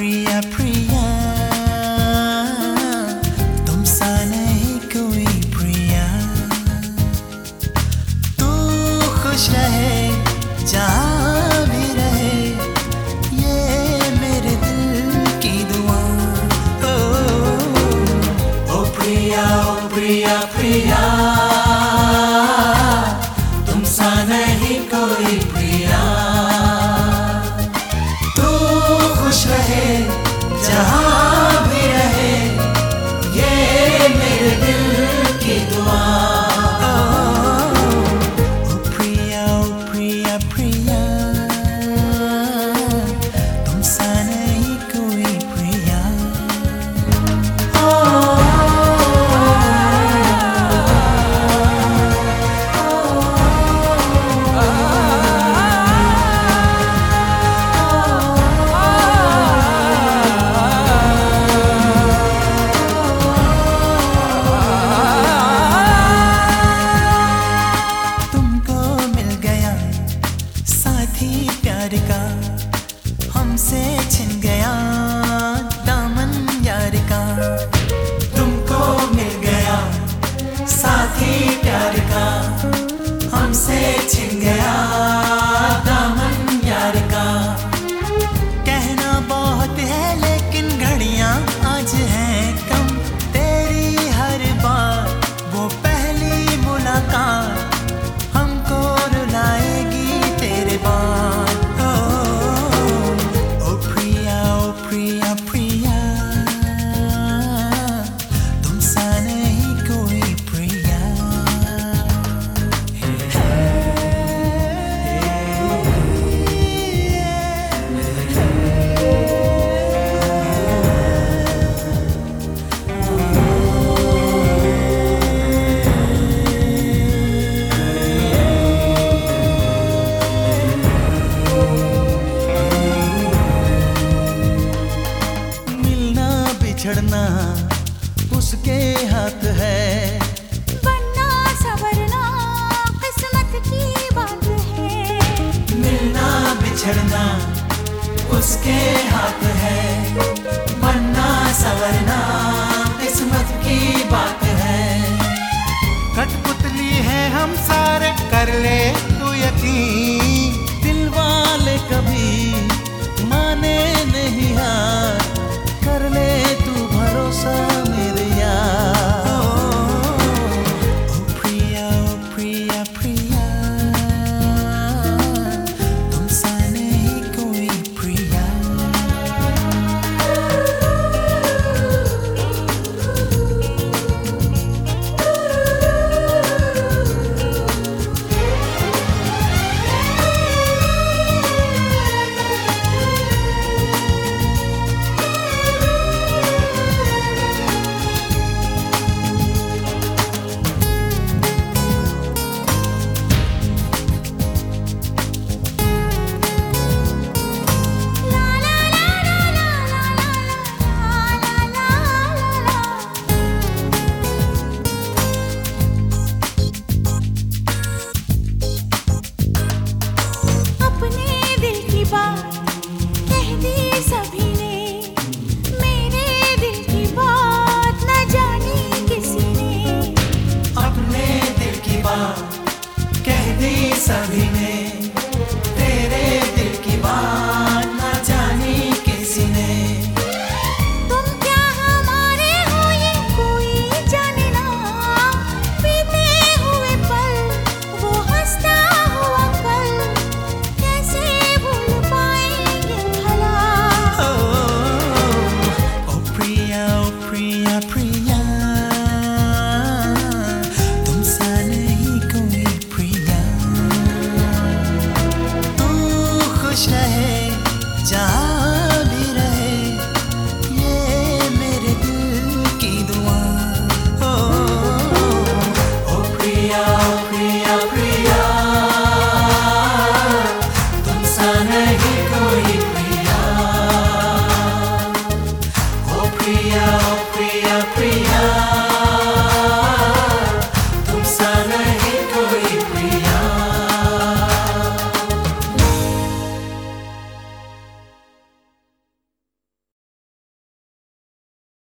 प्रिया प्रिया, तुम सा नहीं कोई प्रिया। तू खुश रहे जहाँ भी रहे, ये मेरे दिल की दुआ। ओ प्रिया, ओ प्रिया प्रिया, तुम सा नहीं कोई प्रिया। खुश रहे जहाँ भी रहे, ये मेरे दिल की दुआ। ओ प्रिया, ओ प्रिया प्रिया, तुम सा नहीं कोई प्रिया। प्यार का हमसे छिन गया दामन यार का, तुमको मिल गया साथी प्यार का, हमसे छिन गया दामन यार का। कहना बहुत है लेकिन घड़ियां आज हैं कम, तेरी हर बार वो पहली मुलाकात हमको रुलाएगी तेरे बाद। प्रिया प्रिया, तुम सा नहीं कोई प्रिया। बिछड़ना उसके हाथ है, बनना संवरना किस्मत की बात है। मिलना बिछड़ना उसके हाथ है, बनना संवरना किस्मत की बात है। कठपुतली है हम सारे, कर ले तू यकीन, दिल वाले कभी माने नहीं हार, कर ले तू भरोसा मेरे यार। ओ प्रिया, ओ प्रिया प्रिया, तुम सा नहीं कोई प्रिया। सभी ने तेरे दिल की बात न जानी किसी ने। तुम क्या हमारे हो ये कोई जाने ना, बीते हुए पल वो हंसता हुआ कल, कैसे भूल पाएंगे भला। ओ प्रिया, ओ प्रिया प्रिया, तुम सा नहीं कोई प्रिया। खुश रहे जहाँ भी रहे, ये मेरे दिल की दुआ। ओ प्रिया, ओ प्रिया।